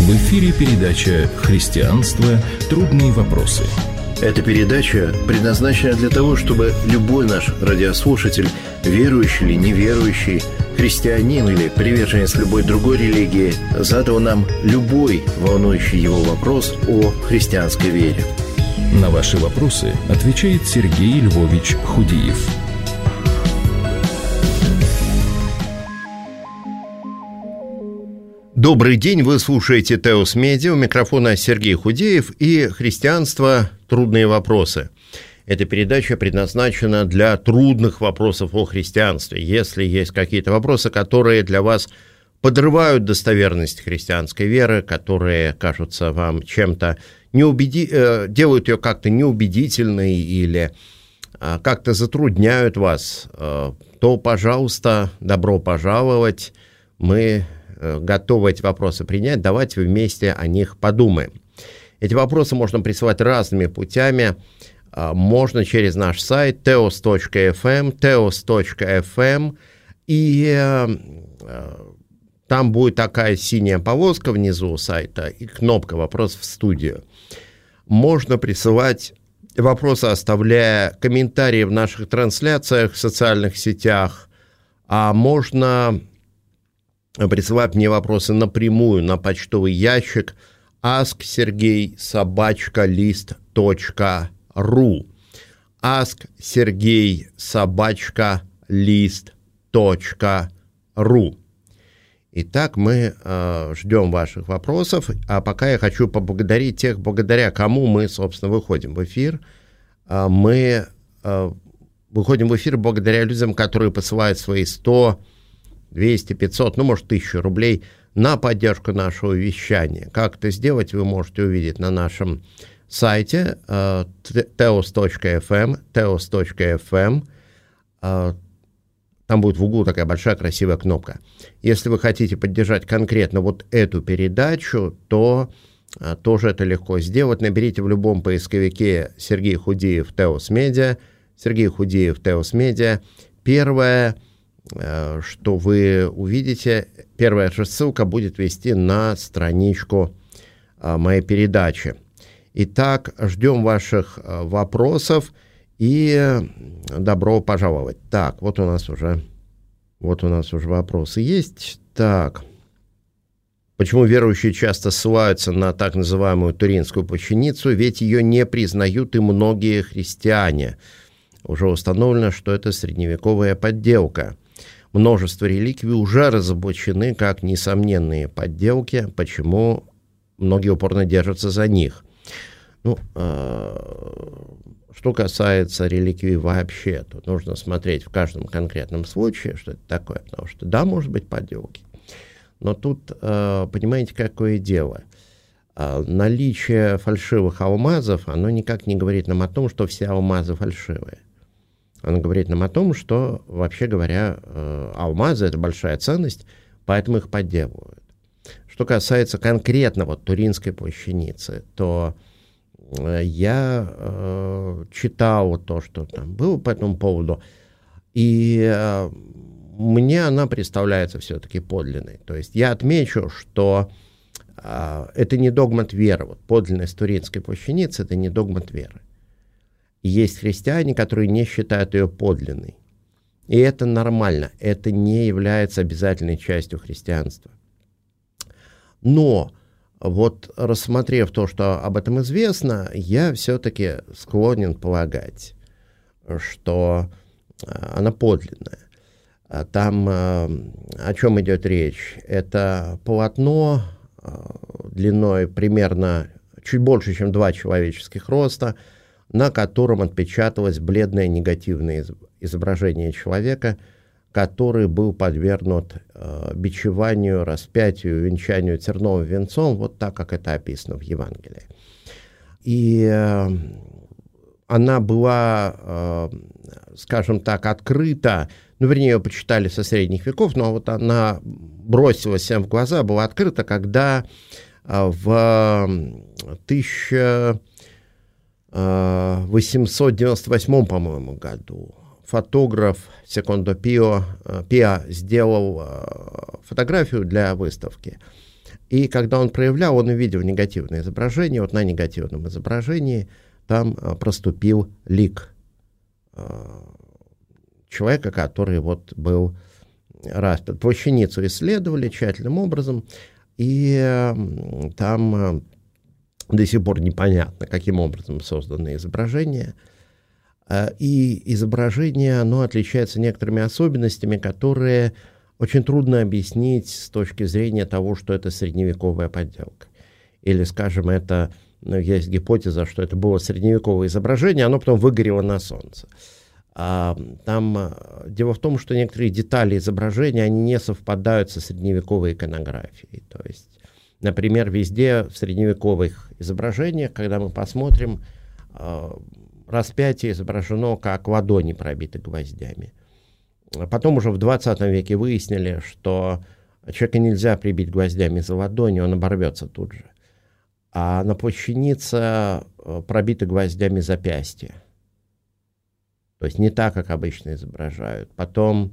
В эфире передача «Христианство. Трудные вопросы». Эта передача предназначена для того, чтобы любой наш радиослушатель, верующий или неверующий, христианин или приверженец любой другой религии, задал нам любой волнующий его вопрос о христианской вере. На ваши вопросы отвечает Сергей Львович Худиев. Добрый день, вы слушаете Теос Медиа, у микрофона Сергей Худеев и «Христианство. Трудные вопросы». Эта передача предназначена для трудных вопросов о христианстве. Если есть какие-то вопросы, которые для вас подрывают достоверность христианской веры, которые кажутся вам чем-то делают ее как-то неубедительной или как-то затрудняют вас, то, пожалуйста, добро пожаловать. Мы готовы эти вопросы принять, давайте вместе о них подумаем. Эти вопросы можно присылать разными путями. Можно через наш сайт teos.fm, и там будет такая синяя полоска внизу сайта и кнопка «Вопрос в студию». Можно присылать вопросы, оставляя комментарии в наших трансляциях в социальных сетях, а можно присылать мне вопросы напрямую на почтовый ящик asksergey@list.ru asksergey@list.ru. Итак, мы ждем ваших вопросов, а пока я хочу поблагодарить тех, благодаря кому мы, собственно, выходим в эфир. Мы выходим в эфир благодаря людям, которые посылают свои 100, 200, 500, может, 1000 рублей на поддержку нашего вещания. Как это сделать, вы можете увидеть на нашем сайте teos.fm. Там будет в углу такая большая красивая кнопка. Если вы хотите поддержать конкретно вот эту передачу, то тоже это легко сделать. Наберите в любом поисковике Сергей Худиев Теос Медиа, Сергей Худиев Теос Медиа. Первое, что вы увидите, первая же ссылка будет вести на страничку моей передачи. Итак, ждем ваших вопросов и добро пожаловать. Так, вот у нас уже вопросы есть. Так, почему верующие часто ссылаются на так называемую Туринскую плащаницу, ведь ее не признают и многие христиане? Уже установлено, что это средневековая подделка. Множество реликвий уже разоблачены как несомненные подделки, почему многие упорно держатся за них. Что касается реликвий вообще, то нужно смотреть в каждом конкретном случае, что это такое, потому что да, может быть подделки, но тут, понимаете, какое дело. Наличие фальшивых алмазов, оно никак не говорит нам о том, что все алмазы фальшивые. Оно говорит нам о том, что, вообще говоря, алмазы – это большая ценность, поэтому их подделывают. Что касается конкретно Туринской плащаницы, то я читал то, что там было по этому поводу, и мне она представляется все-таки подлинной. То есть я отмечу, что это не догмат веры. Подлинность Туринской плащаницы – это не догмат веры. Есть христиане, которые не считают ее подлинной. И это нормально, это не является обязательной частью христианства. Но рассмотрев то, что об этом известно, я все-таки склонен полагать, что она подлинная. Там о чем идет речь? Это полотно длиной примерно чуть больше, чем 2 человеческих роста, на котором отпечаталось бледное негативное изображение человека, который был подвергнут бичеванию, распятию, венчанию терновым венцом, вот так, как это описано в Евангелии. И она была, скажем так, открыта, вернее, ее почитали со средних веков, но она бросилась всем в глаза, была открыта, когда в 1898, по-моему, году фотограф Секундо Пио сделал фотографию для выставки. И когда он проявлял, он увидел негативное изображение. Вот на негативном изображении там проступил лик человека, который вот был распят. Плащаницу исследовали тщательным образом, и там до сих пор непонятно, каким образом создано изображение. И изображение, оно отличается некоторыми особенностями, которые очень трудно объяснить с точки зрения того, что это средневековая подделка. Или, скажем, это, есть гипотеза, что это было средневековое изображение, оно потом выгорело на солнце. Там дело в том, что некоторые детали изображения, они не совпадают со средневековой иконографией. То есть, например, везде в средневековых изображениях, когда мы посмотрим, распятие изображено как ладони, пробиты гвоздями. Потом уже в 20 веке выяснили, что человека нельзя прибить гвоздями за ладони, он оборвется тут же. А на плащанице пробиты гвоздями запястья. То есть не так, как обычно изображают. Потом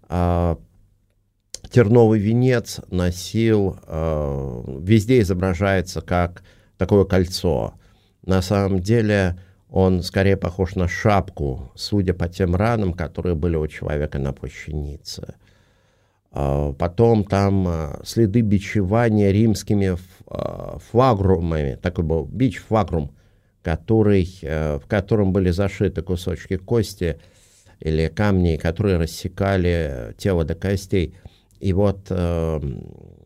терновый венец носил, везде изображается как такое кольцо. На самом деле он скорее похож на шапку, судя по тем ранам, которые были у человека на плащанице. Потом там следы бичевания римскими флагрумами. Такой был бич-флагрум, в котором были зашиты кусочки кости или камней, которые рассекали тело до костей. И вот там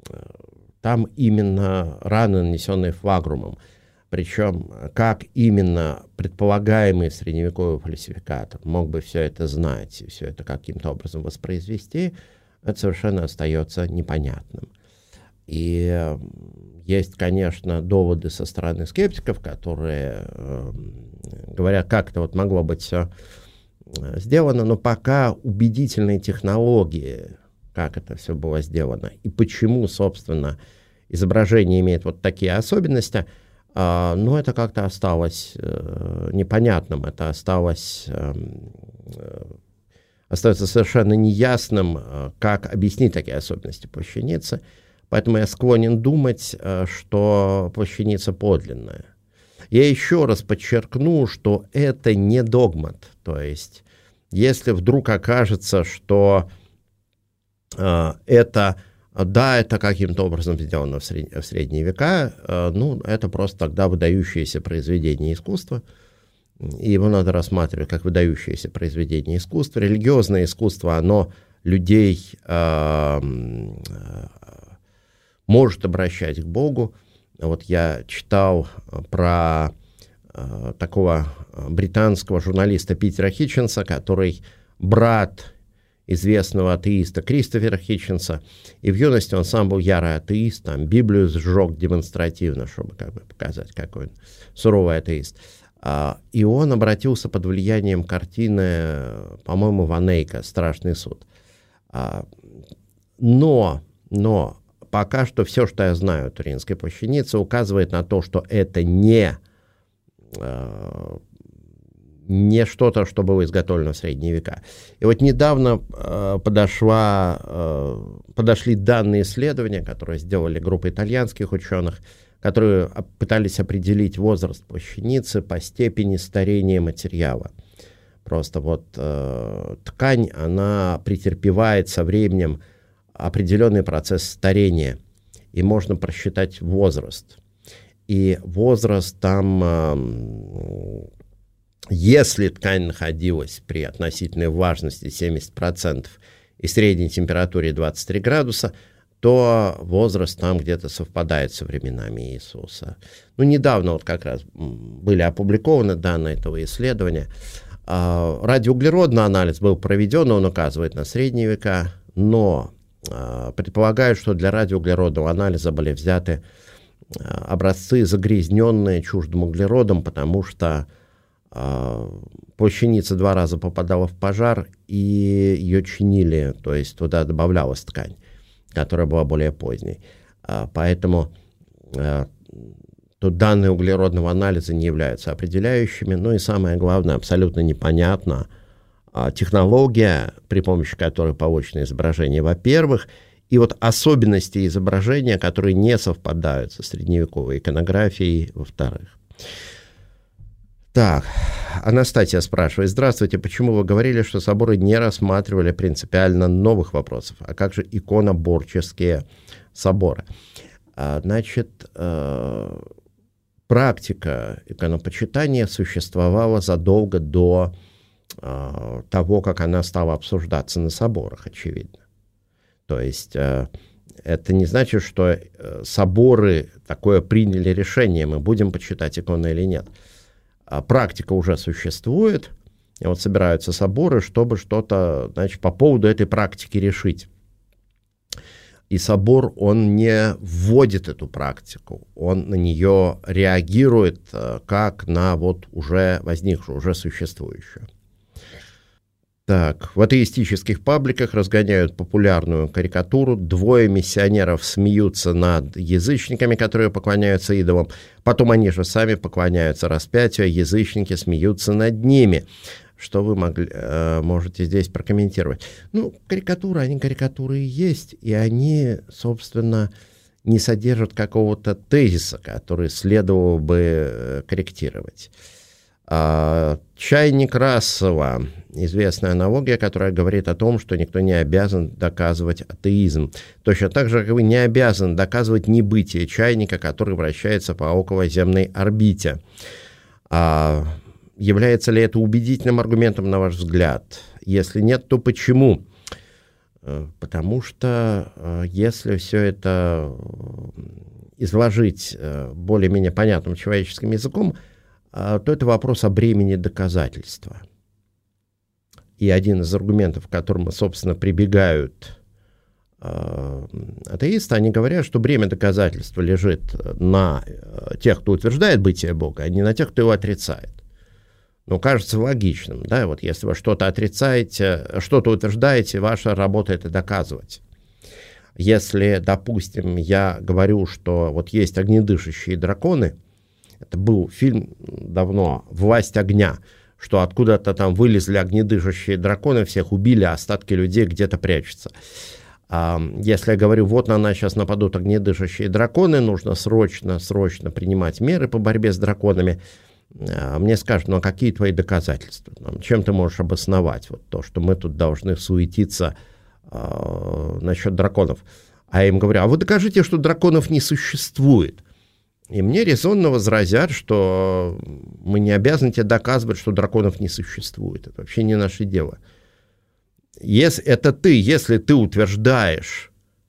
именно раны, нанесенные флагрумом. Причем, как именно предполагаемый средневековый фальсификатор мог бы все это знать и все это каким-то образом воспроизвести, это совершенно остается непонятным. И есть, конечно, доводы со стороны скептиков, которые говорят, как это вот могло быть все сделано, но пока убедительные технологии, как это все было сделано и почему, собственно, изображение имеет вот такие особенности, но это как-то осталось непонятным, это остается совершенно неясным, как объяснить такие особенности плащаницы. Поэтому я склонен думать, что плащаница подлинная. Я еще раз подчеркну, что это не догмат. То есть, если вдруг окажется, что это каким-то образом сделано в средние века, это просто тогда выдающееся произведение искусства. И его надо рассматривать как выдающееся произведение искусства. Религиозное искусство, оно людей может обращать к Богу. Вот я читал про такого британского журналиста Питера Хитченса, который брат известного атеиста Кристофера Хитченса, и в юности он сам был ярый атеист, там Библию сжег демонстративно, чтобы как бы показать, какой он суровый атеист. И он обратился под влиянием картины, по-моему, Ван Эйка «Страшный суд». Но пока что все, что я знаю о Туринской плащанице, указывает на то, что это не что-то, что было изготовлено в средние века. И вот недавно подошли данные исследования, которые сделали группа итальянских ученых, которые пытались определить возраст плащаницы по степени старения материала. Просто вот ткань, она претерпевает со временем определенный процесс старения, и можно просчитать возраст. И возраст там, если ткань находилась при относительной влажности 70% и средней температуре 23 градуса, то возраст там где-то совпадает со временами Иисуса. Недавно вот как раз были опубликованы данные этого исследования. Радиоуглеродный анализ был проведен, он указывает на средние века, но предполагают, что для радиоуглеродного анализа были взяты образцы, загрязненные чуждым углеродом, потому что плащаница 2 раза попадала в пожар, и ее чинили, то есть туда добавлялась ткань, которая была более поздней. Поэтому тут данные углеродного анализа не являются определяющими. И самое главное, абсолютно непонятна технология, при помощи которой получено изображение, во-первых, и вот особенности изображения, которые не совпадают со средневековой иконографией, во-вторых. Так, Анастасия спрашивает: здравствуйте, почему вы говорили, что соборы не рассматривали принципиально новых вопросов? А как же иконоборческие соборы? Значит, практика иконопочитания существовала задолго до того, как она стала обсуждаться на соборах, очевидно. То есть это не значит, что соборы такое приняли решение, мы будем почитать иконы или нет. Практика уже существует, и вот собираются соборы, чтобы что-то, значит, по поводу этой практики решить. И собор, он не вводит эту практику, он на нее реагирует как на вот уже возникшую, уже существующую. Так, в атеистических пабликах разгоняют популярную карикатуру. Двое миссионеров смеются над язычниками, которые поклоняются идолам. Потом они же сами поклоняются распятию, а язычники смеются над ними. Что вы можете здесь прокомментировать? Ну, карикатуры и есть, и они, собственно, не содержат какого-то тезиса, который следовало бы корректировать. Чайник Рассела. Известная аналогия, которая говорит о том, что никто не обязан доказывать атеизм. Точно так же, как вы не обязаны доказывать небытие чайника, который вращается по околоземной орбите. Является ли это убедительным аргументом, на ваш взгляд? Если нет, то почему? Потому что если все это изложить более-менее понятным человеческим языком, то это вопрос о бремени доказательства. И один из аргументов, к которому, собственно, прибегают атеисты, они говорят, что бремя доказательства лежит на тех, кто утверждает бытие Бога, а не на тех, кто его отрицает. Ну, кажется логичным, да, вот если вы что-то отрицаете, что-то утверждаете, ваша работа — это доказывать. Если, допустим, я говорю, что вот есть огнедышащие драконы, это был фильм давно «Власть огня», что откуда-то там вылезли огнедышащие драконы, всех убили, а остатки людей где-то прячутся. Если я говорю, вот на нас сейчас нападут огнедышащие драконы, нужно срочно принимать меры по борьбе с драконами, мне скажут, ну а какие твои доказательства? Чем ты можешь обосновать вот то, что мы тут должны суетиться насчет драконов? А я им говорю, а вы докажите, что драконов не существует. И мне резонно возразят, что мы не обязаны тебе доказывать, что драконов не существует. Это вообще не наше дело. Если ты утверждаешь,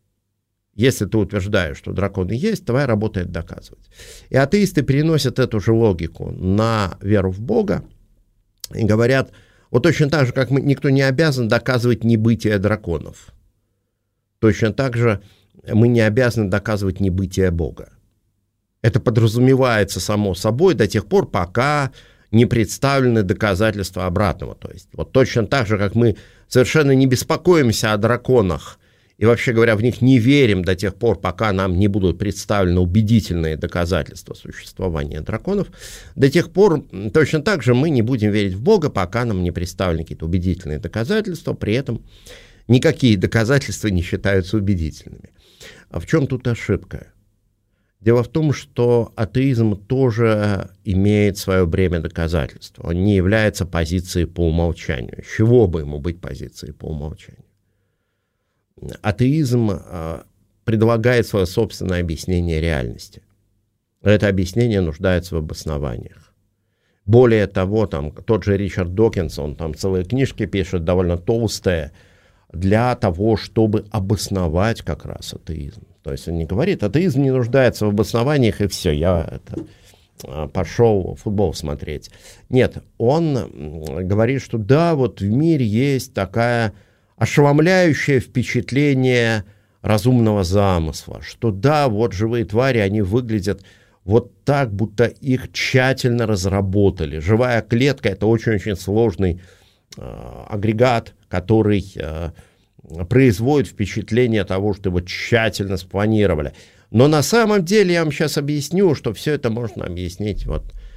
что драконы есть, твоя работа — это доказывать. И атеисты переносят эту же логику на веру в Бога и говорят, вот точно так же, как никто не обязан доказывать небытие драконов, точно так же мы не обязаны доказывать небытие Бога. Это подразумевается само собой до тех пор, пока не представлены доказательства обратного. То есть вот точно так же, как мы совершенно не беспокоимся о драконах и, вообще говоря, в них не верим до тех пор, пока нам не будут представлены убедительные доказательства существования драконов, до тех пор точно так же мы не будем верить в Бога, пока нам не представлены какие-то убедительные доказательства, при этом никакие доказательства не считаются убедительными. А в чем тут ошибка? Дело в том, что атеизм тоже имеет свое бремя доказательства. Он не является позицией по умолчанию. С чего бы ему быть позицией по умолчанию? Атеизм предлагает свое собственное объяснение реальности. Это объяснение нуждается в обоснованиях. Более того, тот же Ричард Докинс, он там целые книжки пишет, довольно толстые, для того, чтобы обосновать как раз атеизм. То есть он не говорит, атеизм не нуждается в обоснованиях, и все, я пошел футбол смотреть. Нет, он говорит, что да, вот в мире есть такое ошеломляющее впечатление разумного замысла, что да, вот живые твари, они выглядят вот так, будто их тщательно разработали. Живая клетка — это очень-очень сложный агрегат, который производит впечатление того, что его тщательно спланировали. Но на самом деле я вам сейчас объясню, что все это можно объяснить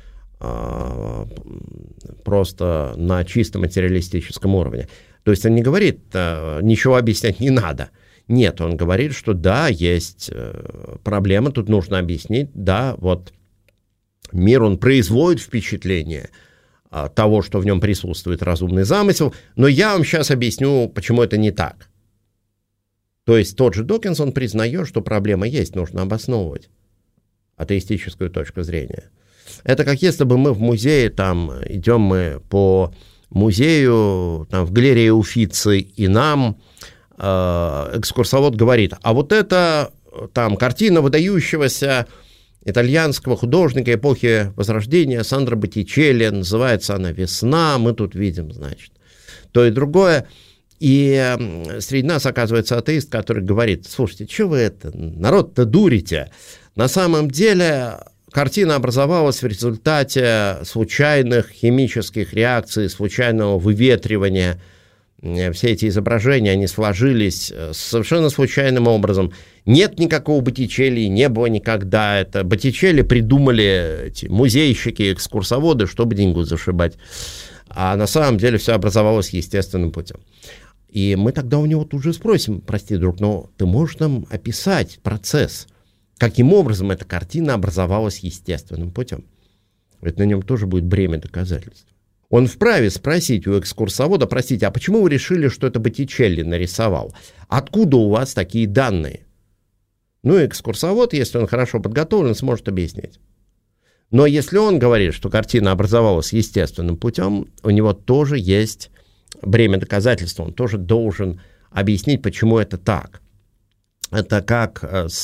просто на чисто материалистическом уровне. То есть он не говорит, ничего объяснять не надо. Нет, он говорит, что да, есть проблема, тут нужно объяснить, да, вот мир, он производит впечатление того, что в нем присутствует разумный замысел, но я вам сейчас объясню, почему это не так. То есть тот же Докинс, он признает, что проблема есть, нужно обосновывать атеистическую точку зрения. Это как если бы мы в музее, там, идем мы по музею, там, в галерее Уффици, и нам экскурсовод говорит, а вот это там картина выдающегося итальянского художника эпохи Возрождения Сандро Боттичелли, называется она «Весна», мы тут видим, значит, то и другое. И среди нас оказывается атеист, который говорит, слушайте, что вы это, народ-то дурите? На самом деле картина образовалась в результате случайных химических реакций, случайного выветривания. Все эти изображения, они сложились совершенно случайным образом. Нет никакого Боттичелли, не было никогда. Это Боттичелли придумали эти музейщики, экскурсоводы, чтобы деньгу зашибать. А на самом деле все образовалось естественным путем. И мы тогда у него тут же спросим, прости, друг, но ты можешь нам описать процесс, каким образом эта картина образовалась естественным путем? Ведь на нем тоже будет бремя доказательств. Он вправе спросить у экскурсовода, простите, а почему вы решили, что это Боттичелли нарисовал? Откуда у вас такие данные? Ну, экскурсовод, если он хорошо подготовлен, сможет объяснить. Но если он говорит, что картина образовалась естественным путем, у него тоже есть бремя доказательства, он тоже должен объяснить, почему это так. Это как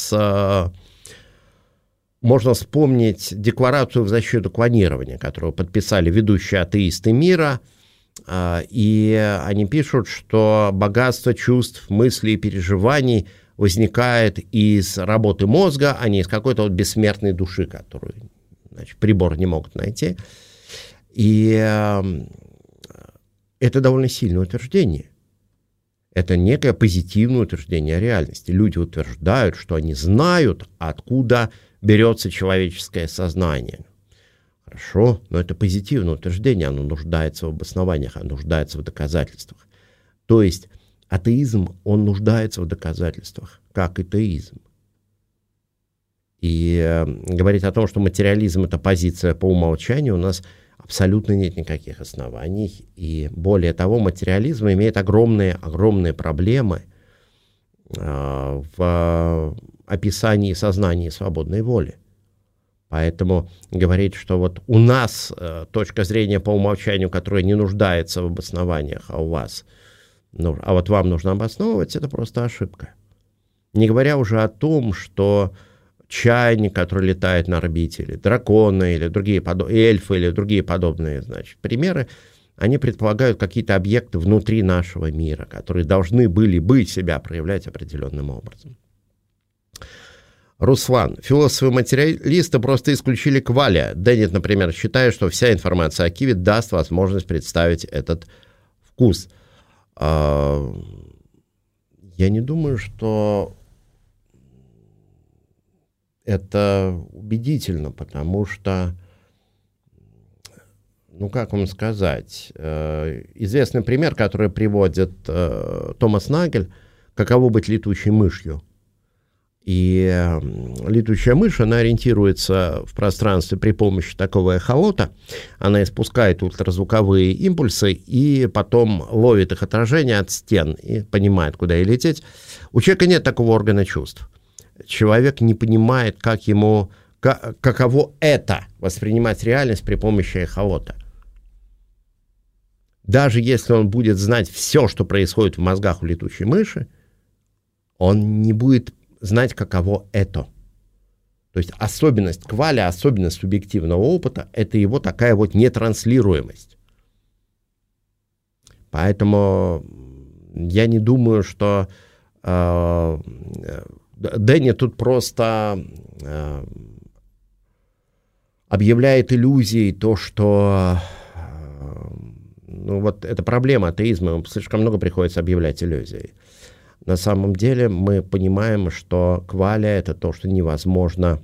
можно вспомнить декларацию в защиту клонирования, которую подписали ведущие атеисты мира, и они пишут, что богатство чувств, мыслей и переживаний возникает из работы мозга, а не из какой-то вот бессмертной души, которую, значит, прибор не могут найти. И это довольно сильное утверждение. Это некое позитивное утверждение о реальности. Люди утверждают, что они знают, откуда берется человеческое сознание. Хорошо, но это позитивное утверждение, оно нуждается в обоснованиях, оно нуждается в доказательствах. То есть атеизм, он нуждается в доказательствах, как и теизм. И говорить о том, что материализм – это позиция по умолчанию, у нас абсолютно нет никаких оснований. И более того, материализм имеет огромные проблемы в описании сознания свободной воли. Поэтому говорить, что вот у нас точка зрения по умолчанию, которая не нуждается в обоснованиях, а у вас, а вот вам нужно обосновывать, это просто ошибка. Не говоря уже о том, что чайник, который летает на орбите, или драконы, или другие эльфы, или другие подобные, значит, примеры, они предполагают какие-то объекты внутри нашего мира, которые должны были бы себя проявлять определенным образом. Руслан. Философы-материалисты просто исключили Кваля. Деннет, например, считает, что вся информация о Киве даст возможность представить этот вкус. Я не думаю, что это убедительно, потому что, как вам сказать, известный пример, который приводит Томас Нагель, каково быть летучей мышью. И летучая мышь, она ориентируется в пространстве при помощи такого эхолота, она испускает ультразвуковые импульсы и потом ловит их отражение от стен и понимает, куда ей лететь. У человека нет такого органа чувств. Человек не понимает, каково это воспринимать реальность при помощи эхолота. Даже если он будет знать все, что происходит в мозгах у летучей мыши, он не будет знать, каково это. То есть особенность Кваля, особенность субъективного опыта, это его такая вот нетранслируемость. Поэтому я не думаю, что Дэнни тут просто объявляет иллюзией то, что это проблема атеизма, слишком много приходится объявлять иллюзией. На самом деле мы понимаем, что Кваля – это то, что невозможно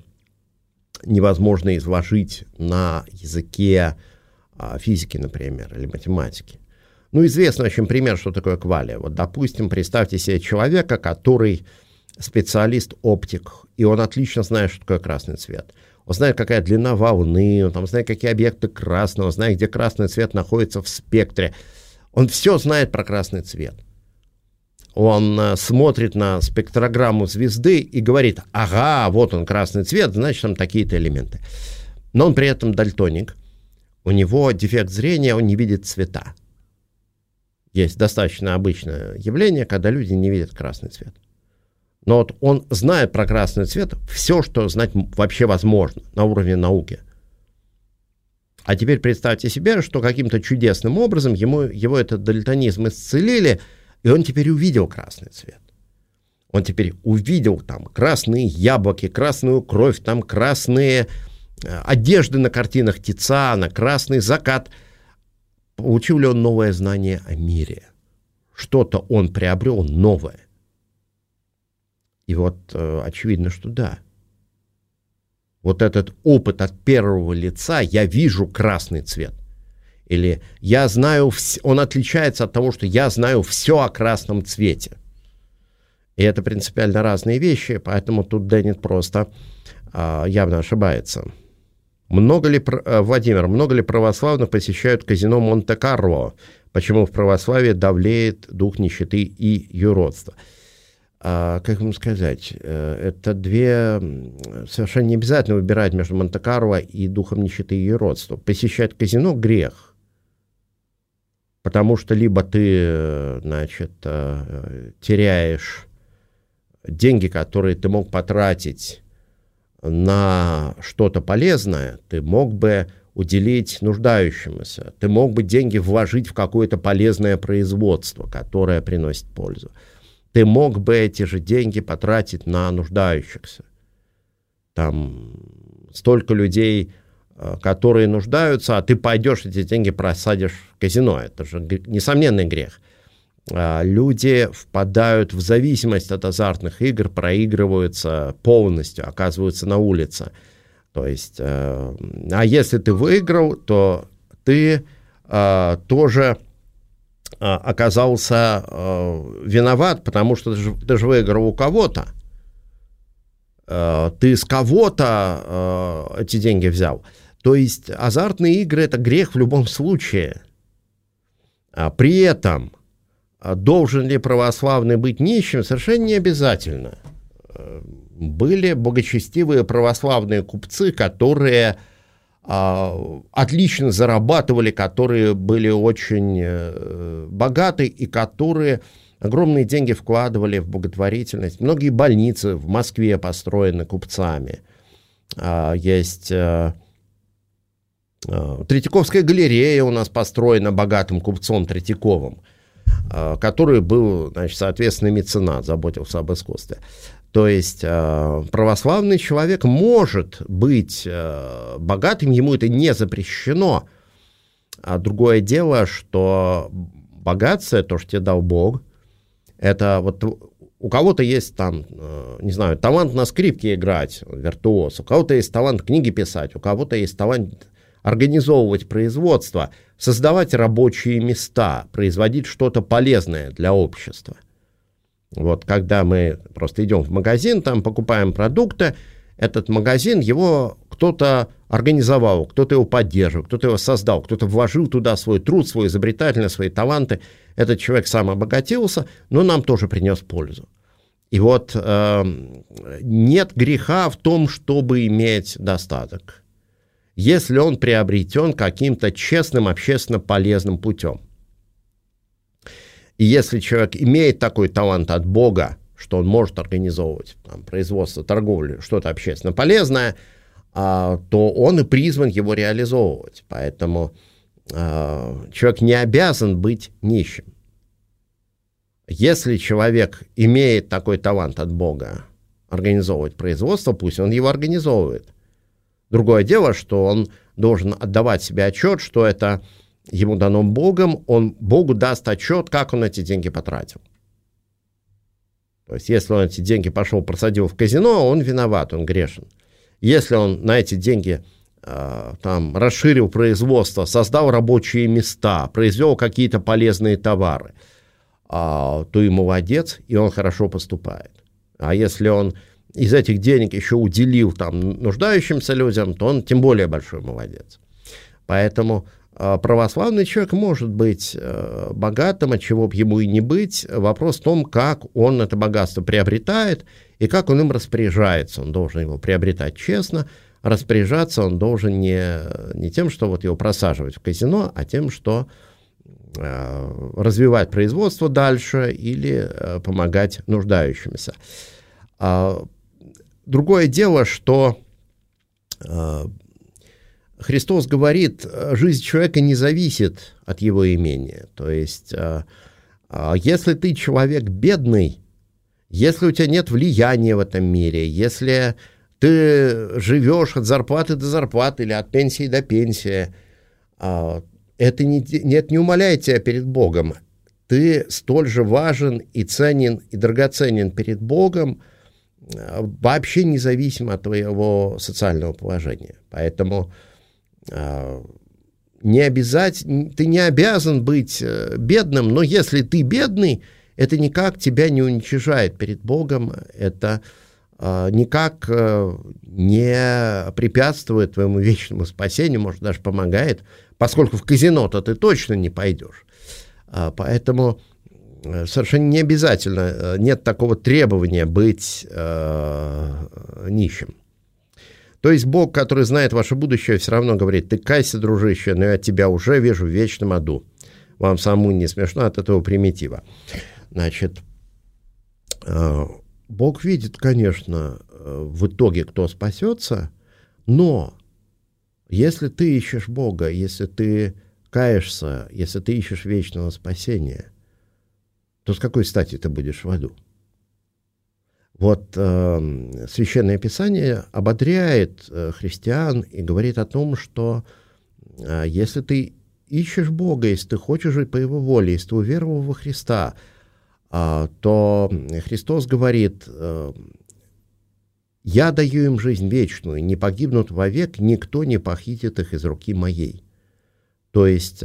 изложить на языке физики, например, или математики. Ну, известный очень пример, что такое квалия. Вот, допустим, представьте себе человека, который специалист-оптик, и он отлично знает, что такое красный цвет. Он знает, какая длина волны, он там знает, какие объекты красного, он знает, где красный цвет находится в спектре. Он все знает про красный цвет. Он смотрит на спектрограмму звезды и говорит: ага, вот он красный цвет, значит, там такие-то элементы. Но он при этом дальтоник, у него дефект зрения, он не видит цвета. Есть достаточно обычное явление, когда люди не видят красный цвет. Но вот он знает про красный цвет все, что знать вообще возможно на уровне науки. А теперь представьте себе, что каким-то чудесным образом его этот дальтонизм исцелили, и он теперь увидел красный цвет. Он теперь увидел там красные яблоки, красную кровь, там красные одежды на картинах Тициана, красный закат. Получил ли он новое знание о мире? Что-то он приобрел новое. И вот очевидно, что да. Вот этот опыт от первого лица, я вижу красный цвет. Или я знаю, он отличается от того, что я знаю все о красном цвете. И это принципиально разные вещи, поэтому тут Деннет просто явно ошибается. Владимир, много ли православных посещают казино Монте-Карло? Почему в православии давлеет дух нищеты и юродства? Как вам сказать, это две... Совершенно не обязательно выбирать между Монте-Карло и духом нищеты и юродства. Посещать казино — грех. Потому что либо ты, значит, теряешь деньги, которые ты мог потратить на что-то полезное, ты мог бы уделить нуждающемуся, ты мог бы деньги вложить в какое-то полезное производство, которое приносит пользу. Ты мог бы эти же деньги потратить на нуждающихся. Там столько людей, которые нуждаются, а ты пойдешь эти деньги просадишь в казино. Это же несомненный грех. Люди впадают в зависимость от азартных игр, проигрываются полностью, оказываются на улице. То есть, а если ты выиграл, то ты тоже оказался виноват, потому что ты же выиграл у кого-то. Ты с кого-то эти деньги взял. То есть азартные игры — это грех в любом случае. При этом должен ли православный быть нищим? Совершенно не обязательно. Были благочестивые православные купцы, которые отлично зарабатывали, которые были очень богаты и которые огромные деньги вкладывали в благотворительность. Многие больницы в Москве построены купцами. Есть Третьяковская галерея у нас построена богатым купцом Третьяковым, который был, значит, соответственно, меценат, заботился об искусстве. То есть православный человек может быть богатым, ему это не запрещено. А другое дело, что богатство, то, что тебе дал Бог, это вот у кого-то есть там, не знаю, талант на скрипке играть, виртуоз, у кого-то есть талант книги писать, у кого-то есть талант организовывать производство, создавать рабочие места, производить что-то полезное для общества. Вот когда мы просто идем в магазин, там покупаем продукты, этот магазин, его кто-то организовал, кто-то его поддерживал, кто-то его создал, кто-то вложил туда свой труд, свою изобретательность, свои таланты. Этот человек сам обогатился, но нам тоже принес пользу. И вот нет греха в том, чтобы иметь достаток, если он приобретен каким-то честным, общественно полезным путем. И если человек имеет такой талант от Бога, что он может организовывать там производство, торговлю, что-то общественно полезное, то он и призван его реализовывать. Поэтому человек не обязан быть нищим. Если человек имеет такой талант от Бога организовывать производство, пусть он его организовывает. Другое дело, что он должен отдавать себе отчет, что это ему дано Богом, он Богу даст отчет, как он эти деньги потратил. То есть, если он эти деньги пошел, просадил в казино, он виноват, он грешен. Если он на эти деньги там, расширил производство, создал рабочие места, произвел какие-то полезные товары, то и молодец, и он хорошо поступает. А если он из этих денег еще уделил там нуждающимся людям, то он тем более большой молодец. Поэтому православный человек может быть богатым, от чего бы ему и не быть. Вопрос в том, как он это богатство приобретает и как он им распоряжается. Он должен его приобретать честно, распоряжаться он должен не тем, что вот его просаживать в казино, а тем, что развивать производство дальше или помогать нуждающимся. Другое дело, что Христос говорит, жизнь человека не зависит от его имения. То есть, если ты человек бедный, если у тебя нет влияния в этом мире, если ты живешь от зарплаты до зарплаты или от пенсии до пенсии, это не умаляет тебя перед Богом. Ты столь же важен и ценен, и драгоценен перед Богом, вообще независимо от твоего социального положения. Поэтому ты не обязан быть бедным, но если ты бедный, это никак тебя не уничижает перед Богом, это никак не препятствует твоему вечному спасению, может, даже помогает, поскольку в казино-то ты точно не пойдешь. Поэтому совершенно не обязательно, нет такого требования быть нищим. То есть Бог, который знает ваше будущее, все равно говорит: ты кайся, дружище, но я тебя уже вижу в вечном аду. Вам самому не смешно от этого примитива. Значит, Бог видит, конечно, в итоге, кто спасется, но если ты ищешь Бога, если ты каешься, если ты ищешь вечного спасения, то с какой стати ты будешь в аду? Вот Священное Писание ободряет христиан и говорит о том, что если ты ищешь Бога, если ты хочешь жить по Его воле, если ты уверовал во Христа, то Христос говорит: «Я даю им жизнь вечную, не погибнут вовек, никто не похитит их из руки моей». То есть,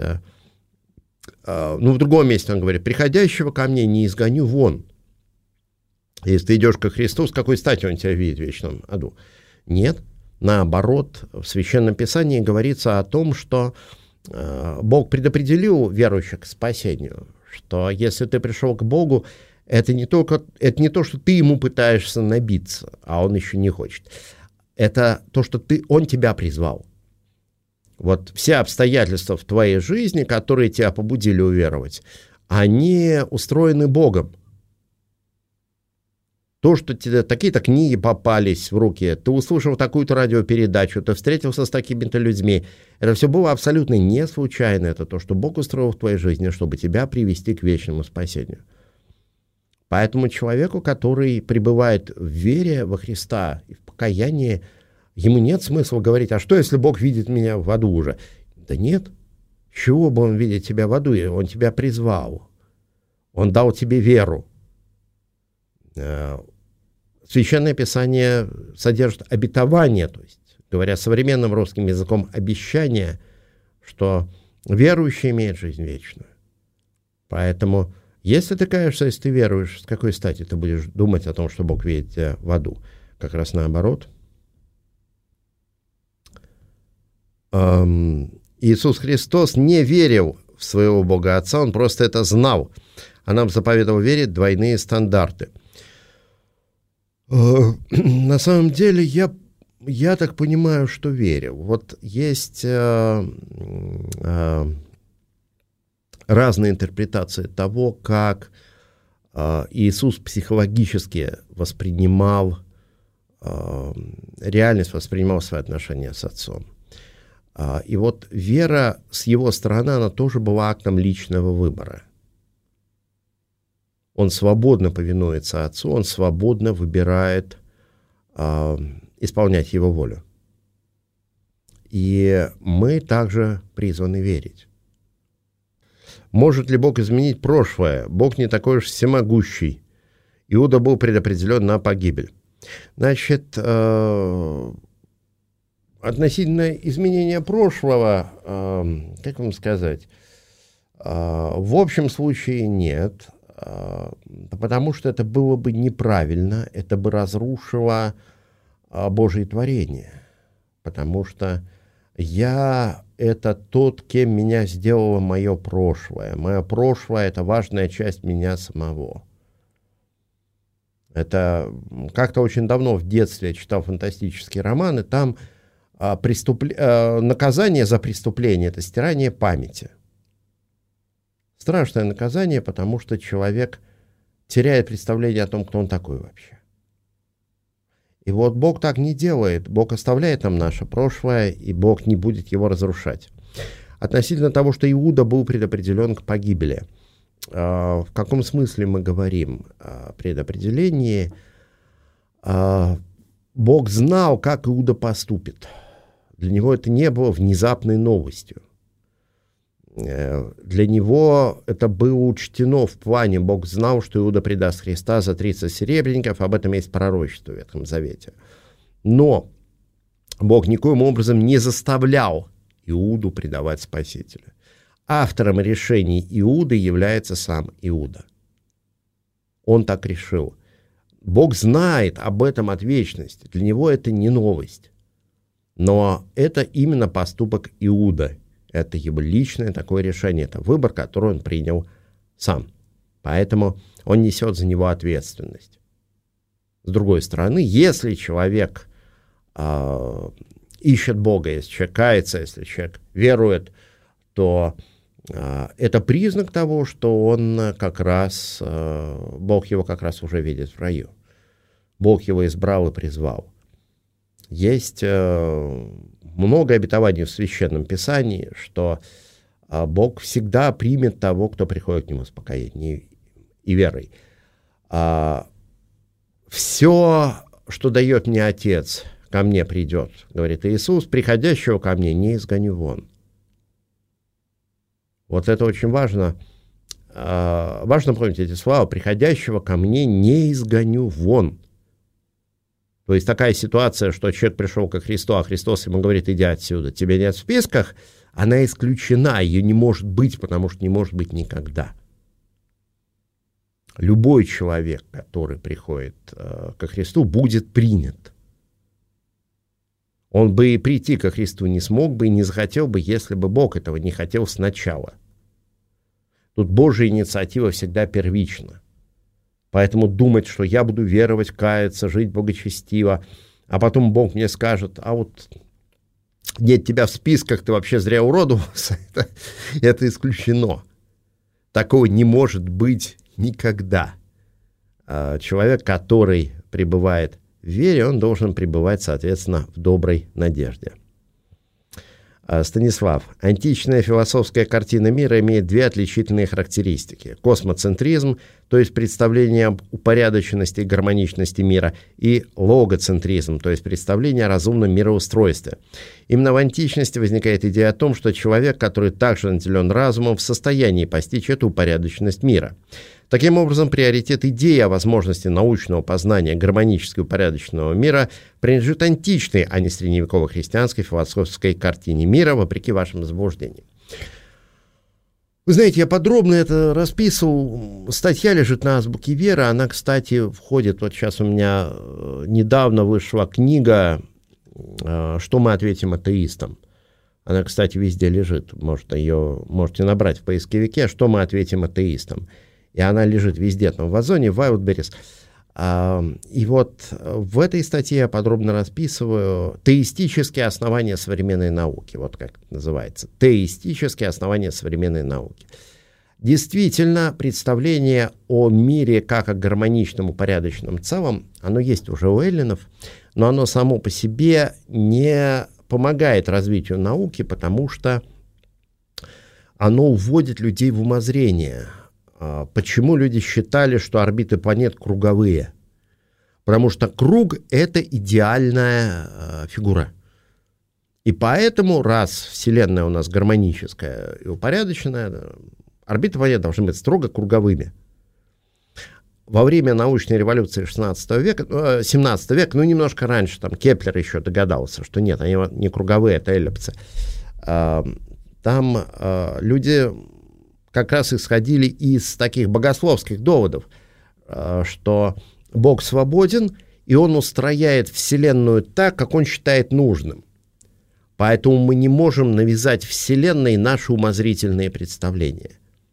в другом месте он говорит: «Приходящего ко мне не изгоню вон». Если ты идешь ко Христу, с какой стати он тебя видит в вечном аду? Нет, наоборот, в Священном Писании говорится о том, что Бог предопределил верующих к спасению, что если ты пришел к Богу, это не то, что ты ему пытаешься набиться, а он еще не хочет. Это то, что он тебя призвал. Вот все обстоятельства в твоей жизни, которые тебя побудили уверовать, они устроены Богом. То, что тебе такие-то книги попались в руки, ты услышал такую-то радиопередачу, ты встретился с такими-то людьми, это все было абсолютно не случайно. Это то, что Бог устроил в твоей жизни, чтобы тебя привести к вечному спасению. Поэтому человеку, который пребывает в вере во Христа и в покаянии, ему нет смысла говорить: а что, если Бог видит меня в аду уже? Да нет. С чего бы он видеть тебя в аду? Он тебя призвал. Он дал тебе веру. Священное Писание содержит обетование, то есть, говоря современным русским языком, обещание, что верующий имеет жизнь вечную. Поэтому, если ты каешься, если ты веруешь, с какой стати ты будешь думать о том, что Бог видит тебя в аду? Как раз наоборот. Иисус Христос не верил в своего Бога Отца, Он просто это знал. А нам заповедовал верить двойные стандарты. На самом деле, я так понимаю, что верю. Вот есть разные интерпретации того, как Иисус психологически воспринимал реальность, воспринимал свои отношения с Отцом. И вот вера с его стороны, она тоже была актом личного выбора. Он свободно повинуется Отцу, он свободно выбирает исполнять Его волю. И мы также призваны верить. Может ли Бог изменить прошлое? Бог не такой уж всемогущий. Иуда был предопределен на погибель. Значит, относительно изменения прошлого, как вам сказать, в общем случае нет, потому что это было бы неправильно, это бы разрушило Божие творение, потому что я — это тот, кем меня сделало мое прошлое. Мое прошлое — это важная часть меня самого. Это как-то очень давно в детстве я читал фантастические романы, там наказание за преступление — это стирание памяти. Страшное наказание, потому что человек теряет представление о том, кто он такой вообще. И вот Бог так не делает. Бог оставляет нам наше прошлое, и Бог не будет его разрушать. Относительно того, что Иуда был предопределен к погибели. В каком смысле мы говорим о предопределении? Бог знал, как Иуда поступит. Для него это не было внезапной новостью. Для него это было учтено в плане. Бог знал, что Иуда предаст Христа за 30 серебряников. Об этом есть пророчество в Ветхом Завете. Но Бог никоим образом не заставлял Иуду предавать Спасителя. Автором решений Иуды является сам Иуда. Он так решил. Бог знает об этом от вечности. Для него это не новость. Но это именно поступок Иуды. Это его личное такое решение, это выбор, который он принял сам. Поэтому он несет за него ответственность. С другой стороны, если человек ищет Бога, если человек кается, если человек верует, то это признак того, что он как раз, Бог его как раз уже видит в раю. Бог его избрал и призвал. Есть много обетований в Священном Писании, что Бог всегда примет того, кто приходит к Нему с покаянием и верой. Все, что дает мне Отец, ко мне придет, говорит Иисус, приходящего ко мне не изгоню вон. Вот это очень важно. Важно помнить эти слова: приходящего ко мне не изгоню вон. То есть такая ситуация, что человек пришел ко Христу, а Христос ему говорит: иди отсюда, тебя нет в списках, она исключена, ее не может быть, потому что не может быть никогда. Любой человек, который приходит ко Христу, будет принят. Он бы и прийти ко Христу не смог бы и не захотел бы, если бы Бог этого не хотел сначала. Тут Божья инициатива всегда первична. Поэтому думать, что я буду веровать, каяться, жить благочестиво, а потом Бог мне скажет: а вот нет тебя в списках, ты вообще зря уродовался, это исключено. Такого не может быть никогда. Человек, который пребывает в вере, он должен пребывать, соответственно, в доброй надежде. Станислав. Античная философская картина мира имеет две отличительные характеристики. Космоцентризм, то есть представление об упорядоченности и гармоничности мира, и логоцентризм, то есть представление о разумном мироустройстве. Именно в античности возникает идея о том, что человек, который также наделен разумом, в состоянии постичь эту упорядоченность мира. Таким образом, приоритет идеи о возможности научного познания гармонически упорядоченного мира принадлежит античной, а не средневеково-христианской философской картине мира, вопреки вашим заблуждениям. Вы знаете, я подробно это расписывал. Статья лежит на Азбуке Веры. Она, кстати, входит, вот сейчас у меня недавно вышла книга «Что мы ответим атеистам». Она, кстати, везде лежит. Ее можете набрать в поисковике «Что мы ответим атеистам». И она лежит везде, там в Озоне, в Wildberries. И вот в этой статье я подробно расписываю теистические основания современной науки. Вот как это называется. Теистические основания современной науки. Действительно, представление о мире как о гармоничном, упорядоченном целом, оно есть уже у эллинов, но оно само по себе не помогает развитию науки, потому что оно уводит людей в умозрение. Почему люди считали, что орбиты планет круговые? Потому что круг — это идеальная фигура. И поэтому, раз Вселенная у нас гармоническая и упорядоченная, орбиты планет должны быть строго круговыми. во время научной революции 17 века, немножко раньше, там Кеплер еще догадался, что нет, они не круговые, это эллипсы. Там люди как раз исходили из таких богословских доводов, что Бог свободен, и Он устрояет Вселенную так, как Он считает нужным. Поэтому мы не можем навязать Вселенной наши умозрительные представления.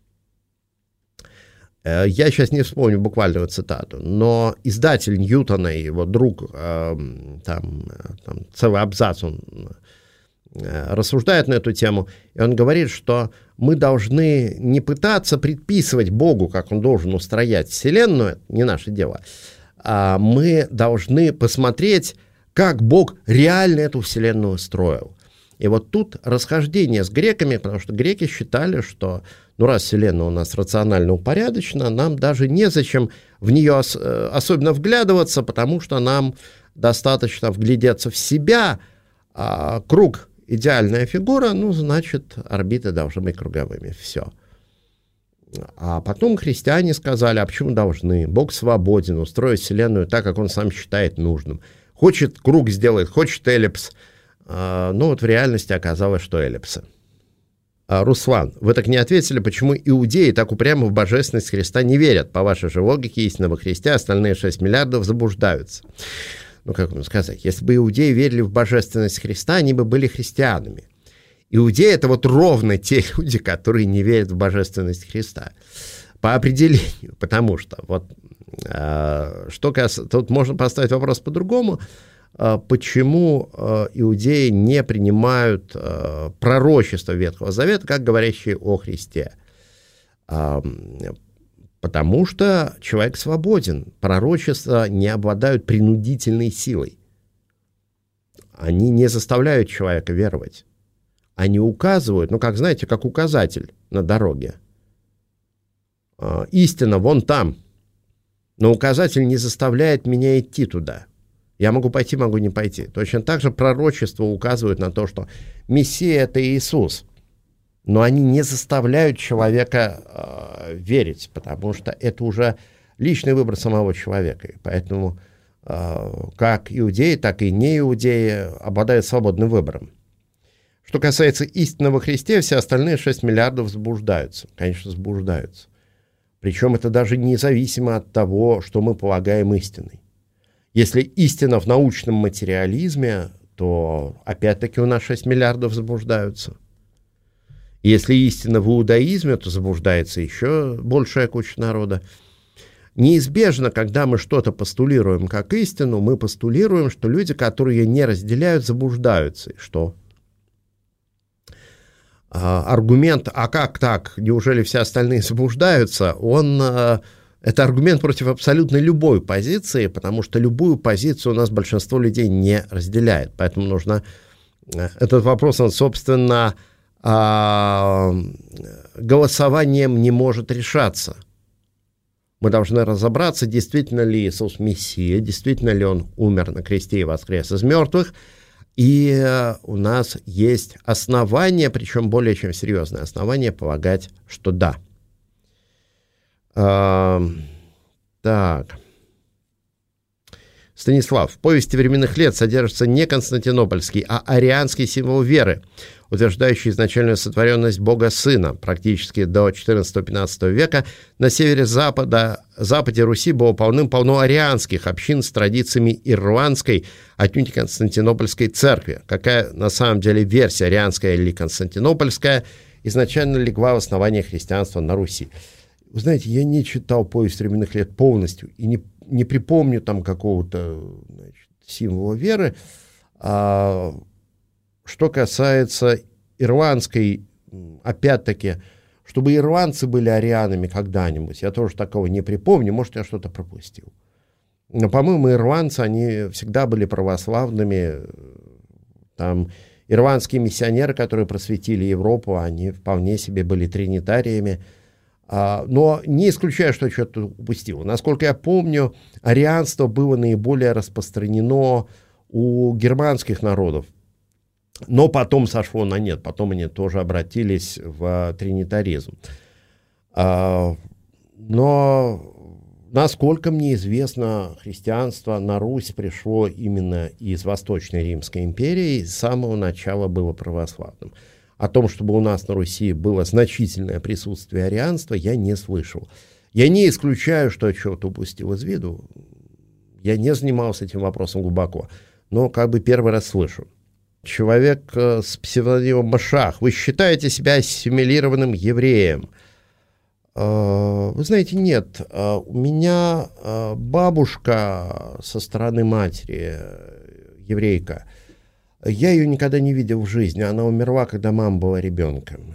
Я сейчас не вспомню буквальную цитату, но издатель Ньютона и его друг, там целый абзац он рассуждает на эту тему, и он говорит, что мы должны не пытаться предписывать Богу, как Он должен устроять Вселенную, это не наше дело, а мы должны посмотреть, как Бог реально эту Вселенную строил. И вот тут расхождение с греками, потому что греки считали, что раз Вселенная у нас рационально упорядочена, нам даже незачем в нее особенно вглядываться, потому что нам достаточно вглядеться в себя, а круг — идеальная фигура, значит, орбиты должны быть круговыми, все. А потом христиане сказали, а почему должны? Бог свободен, устроить Вселенную так, как Он сам считает нужным. Хочет круг сделает, хочет эллипс. В реальности оказалось, что эллипсы. Руслан, вы так не ответили, почему иудеи так упрямо в божественность Христа не верят? По вашей же логике, истинно во Христе, остальные 6 миллиардов заблуждаются. Как вам сказать, если бы иудеи верили в божественность Христа, они бы были христианами. Иудеи — это ровно те люди, которые не верят в божественность Христа. По определению, потому что тут можно поставить вопрос по-другому. Почему иудеи не принимают пророчество Ветхого Завета, как говорящие о Христе? Потому что человек свободен. Пророчества не обладают принудительной силой. Они не заставляют человека веровать. Они указывают, как указатель на дороге. Истина вон там, но указатель не заставляет меня идти туда. Я могу пойти, могу не пойти. Точно так же пророчества указывают на то, что Мессия — это Иисус. Но они не заставляют человека верить, потому что это уже личный выбор самого человека. И поэтому как иудеи, так и неиудеи обладают свободным выбором. Что касается истины во Христе, все остальные 6 миллиардов заблуждаются. Конечно, заблуждаются. Причем это даже независимо от того, что мы полагаем истиной. Если истина в научном материализме, то опять-таки у нас 6 миллиардов заблуждаются. Если истина в иудаизме, то заблуждается еще большая куча народа. Неизбежно, когда мы что-то постулируем как истину, мы постулируем, что люди, которые ее не разделяют, заблуждаются. И что? Аргумент «а как так? Неужели все остальные заблуждаются?» это аргумент против абсолютно любой позиции, потому что любую позицию у нас большинство людей не разделяет. Поэтому нужно... Этот вопрос, он, собственно, голосованием не может решаться. Мы должны разобраться, действительно ли Иисус Мессия, действительно ли Он умер на кресте и воскрес из мертвых. И у нас есть основания, причем более чем серьезные основания, полагать, что да. Так. Станислав, в повести временных лет содержится не константинопольский, а арианский символ веры, утверждающий изначальную сотворенность Бога Сына. Практически до XIV-XV века на севере-западе Руси было полным-полно арианских общин с традициями ирландской, отнюдь не константинопольской церкви. Какая на самом деле версия, арианская или константинопольская, изначально легла в основании христианства на Руси? Вы знаете, я не читал «Повесть временных лет» полностью и не припомню там какого-то символа веры. Что касается ирландской, опять-таки, чтобы ирландцы были арианами когда-нибудь, я тоже такого не припомню, может, я что-то пропустил. Но, по-моему, ирландцы, они всегда были православными. Там ирландские миссионеры, которые просветили Европу, они вполне себе были тринитариями. Но не исключаю, что что-то упустил. Насколько я помню, арианство было наиболее распространено у германских народов, но потом сошло на нет, потом они тоже обратились в тринитаризм. Но Насколько мне известно, христианство на Русь пришло именно из Восточной Римской империи, и с самого начала было православным. О том, чтобы у нас на Руси было значительное присутствие арианства, я не слышал. Я не исключаю, что я что-то упустил из виду. Я не занимался этим вопросом глубоко, но как бы первый раз слышу. Человек с псевдонимом Машах. Вы считаете себя ассимилированным евреем? Вы знаете, нет. У меня бабушка со стороны матери, еврейка. Я ее никогда не видел в жизни. Она умерла, когда мама была ребенком.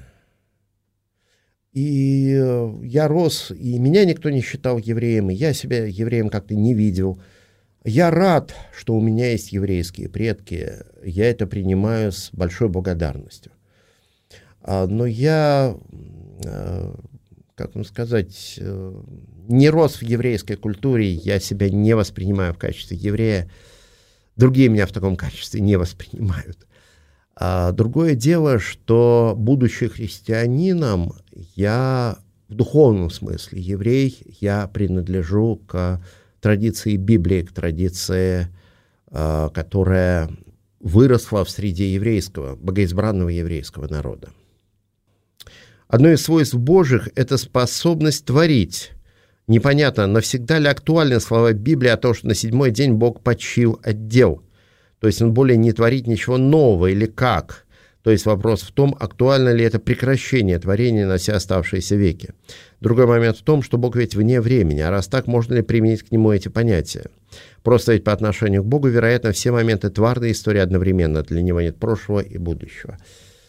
И я рос, и меня никто не считал евреем, и я себя евреем как-то не видел. Я рад, что у меня есть еврейские предки. Я это принимаю с большой благодарностью. Но я... как вам сказать, не рос в еврейской культуре, я себя не воспринимаю в качестве еврея, другие меня в таком качестве не воспринимают. Другое дело, что, будучи христианином, я в духовном смысле еврей, я принадлежу к традиции Библии, к традиции, которая выросла в среде еврейского, богоизбранного еврейского народа. Одно из свойств Божьих – это способность творить. Непонятно, навсегда ли актуальны слова Библии о том, что на 7-й день Бог почил от дел. То есть он более не творит ничего нового или как. То есть вопрос в том, актуально ли это прекращение творения на все оставшиеся веки. Другой момент в том, что Бог ведь вне времени, а раз так, можно ли применить к нему эти понятия? Просто ведь по отношению к Богу, вероятно, все моменты тварной истории одновременно, для него нет прошлого и будущего.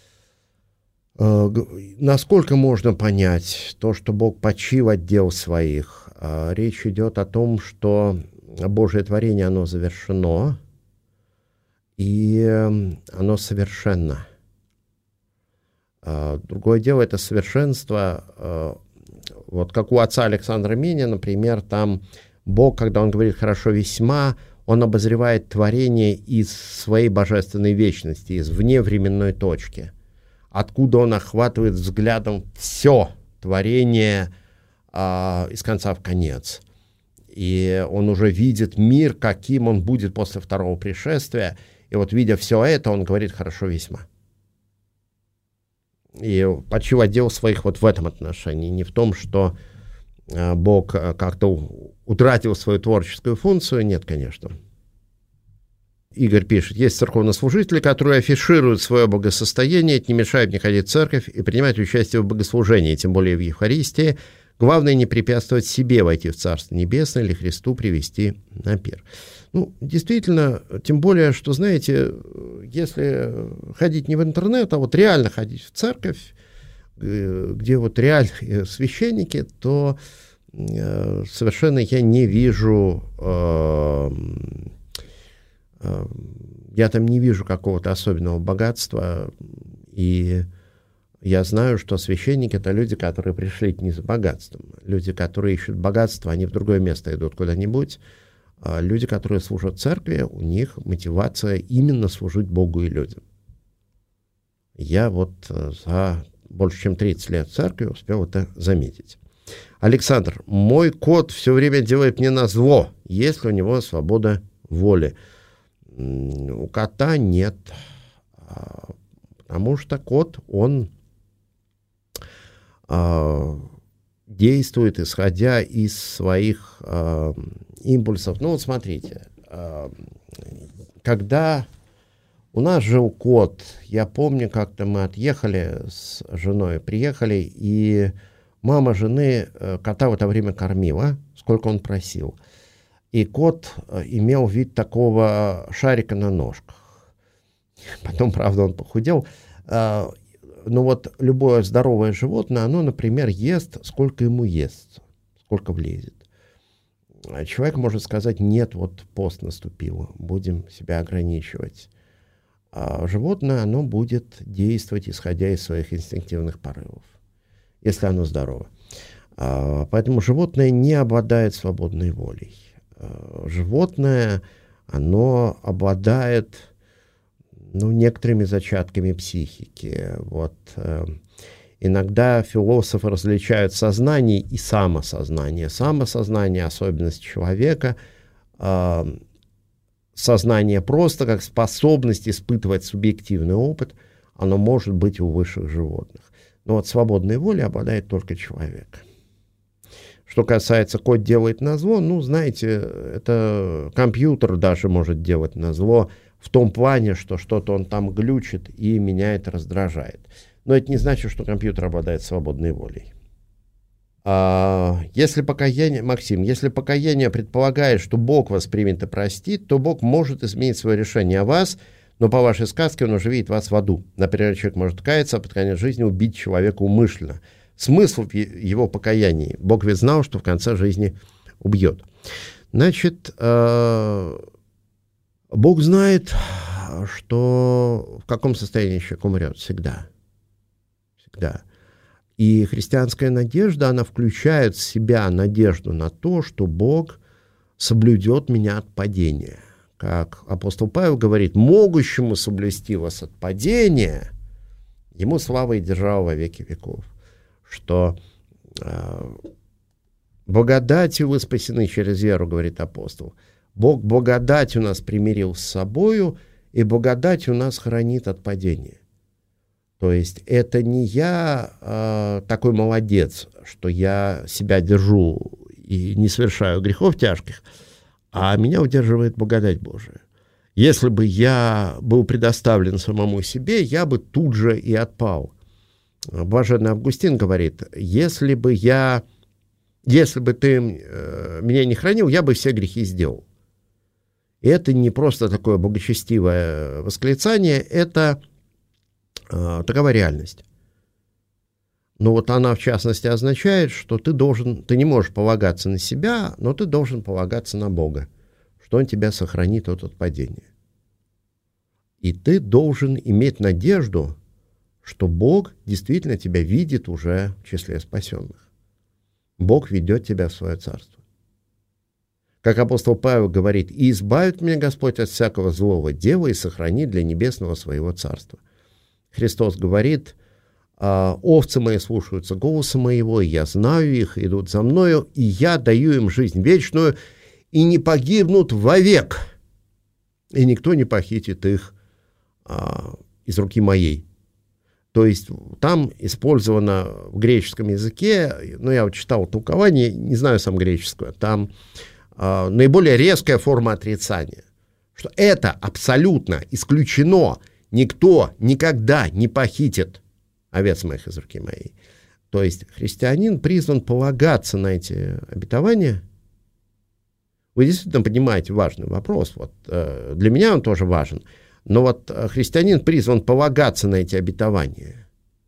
Насколько можно понять то, что Бог почил от дел своих? Речь идет о том, что Божье творение, оно завершено, и оно совершенно. Другое дело, это совершенство, вот как у отца Александра Миня, например, там Бог, когда он говорит «хорошо весьма», он обозревает творение из своей божественной вечности, из вневременной точки, откуда он охватывает взглядом все творение из конца в конец. И он уже видит мир, каким он будет после второго пришествия. И вот, видя все это, он говорит «хорошо весьма». И почил от дел своих вот в этом отношении, не в том, что Бог как-то утратил свою творческую функцию, нет, конечно. Игорь пишет, есть церковнослужители, которые афишируют свое богосостояние, это не мешает мне ходить в церковь и принимать участие в богослужении, тем более в Евхаристии. Главное не препятствовать себе войти в Царство Небесное или Христу привести на пир. Ну, действительно, тем более, что, знаете, если ходить не в интернет, а вот реально ходить в церковь, где вот реальные священники, то совершенно я не вижу... Я там не вижу какого-то особенного богатства, и я знаю, что священники — это люди, которые пришли не за богатством. Люди, которые ищут богатство, они в другое место идут куда-нибудь. А люди, которые служат церкви, у них мотивация именно служить Богу и людям. Я вот за больше чем 30 лет в церкви успел это заметить. Александр, мой кот все время делает мне назло, есть ли у него свобода воли? У кота нет, потому что кот, он действует, исходя из своих импульсов. Ну вот смотрите, когда у нас жил кот, я помню, как-то мы отъехали с женой, приехали, и мама жены кота в это время кормила, сколько он просил. И кот имел вид такого шарика на ножках. Потом, правда, он похудел. Но вот любое здоровое животное, оно, например, ест, сколько ему ест, сколько влезет. Человек может сказать, нет, вот пост наступил, будем себя ограничивать. А животное, оно будет действовать, исходя из своих инстинктивных порывов, если оно здорово. Поэтому животное не обладает свободной волей. Животное, оно обладает некоторыми зачатками психики. Вот. Иногда философы различают сознание и самосознание. Самосознание – особенность человека, сознание просто как способность испытывать субъективный опыт, оно может быть у высших животных. Но вот свободной волей обладает только человек. Что касается «кот делает назло», ну, знаете, это компьютер даже может делать назло в том плане, что что-то он там глючит и меня это раздражает. Но это не значит, что компьютер обладает свободной волей. Если покаяние, Максим, если покаяние предполагает, что Бог вас примет и простит, то Бог может изменить свое решение о вас, но по вашей сказке он уже видит вас в аду. Например, человек может каяться, а под конец жизни убить человека умышленно. Смысл в его покаянии. Бог ведь знал, что в конце жизни убьет. Значит, Бог знает, что в каком состоянии человек умрет всегда. Всегда. И христианская надежда, она включает в себя надежду на то, что Бог соблюдет меня от падения. Как апостол Павел говорит, могущему соблюсти вас от падения, ему слава и держава во веки веков. Что благодатью вы спасены через веру, говорит апостол. Бог благодатью нас примирил с собою, и благодатью нас хранит от падения. То есть это не я такой молодец, что я себя держу и не совершаю грехов тяжких, а меня удерживает благодать Божия. Если бы я был предоставлен самому себе, я бы тут же и отпал. Блаженный Августин говорит, если бы ты меня не хранил, я бы все грехи сделал. И это не просто такое благочестивое восклицание, это такова реальность. Но вот она, в частности, означает, что ты не можешь полагаться на себя, но ты должен полагаться на Бога, что Он тебя сохранит от падения. И ты должен иметь надежду, что Бог действительно тебя видит уже в числе спасенных. Бог ведет тебя в свое царство. Как апостол Павел говорит, «И избавит меня Господь от всякого злого дела и сохранит для небесного своего царства». Христос говорит, «Овцы мои слушаются голоса моего, и я знаю их, идут за мною, и я даю им жизнь вечную, и не погибнут вовек, и никто не похитит их из руки моей». То есть там использовано в греческом языке, я вот читал толкование, не знаю сам греческого, там наиболее резкая форма отрицания, что это абсолютно исключено, никто никогда не похитит овец моих из руки моей. То есть христианин призван полагаться на эти обетования. Вы действительно понимаете важный вопрос, вот, для меня он тоже важен. Но вот христианин призван полагаться на эти обетования.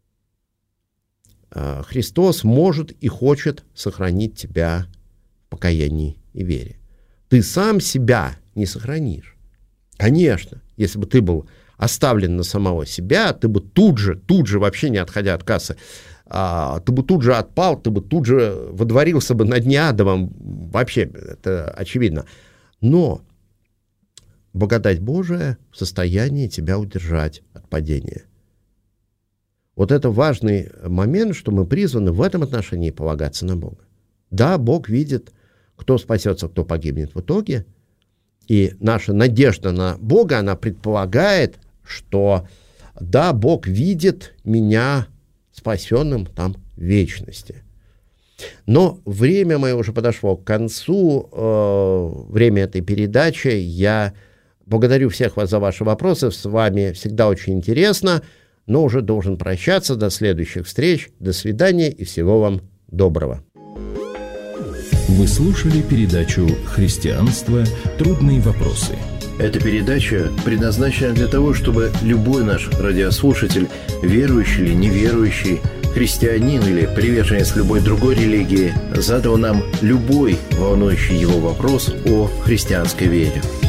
Христос может и хочет сохранить тебя в покаянии и вере. Ты сам себя не сохранишь. Конечно, если бы ты был оставлен на самого себя, ты бы тут же, вообще не отходя от кассы, ты бы тут же отпал, ты бы тут же водворился бы на дне адовом. Вообще, это очевидно. Но благодать Божия в состоянии тебя удержать от падения. Вот это важный момент, что мы призваны в этом отношении полагаться на Бога. Да, Бог видит, кто спасется, кто погибнет в итоге. И наша надежда на Бога, она предполагает, что да, Бог видит меня спасенным там в вечности. Но время мое уже подошло к концу, время этой передачи. Я благодарю всех вас за ваши вопросы, с вами всегда очень интересно, но уже должен прощаться. До следующих встреч, до свидания и всего вам доброго. Вы слушали передачу «Христианство. Трудные вопросы». Эта передача предназначена для того, чтобы любой наш радиослушатель, верующий или неверующий, христианин или приверженец любой другой религии, задал нам любой волнующий его вопрос о христианской вере.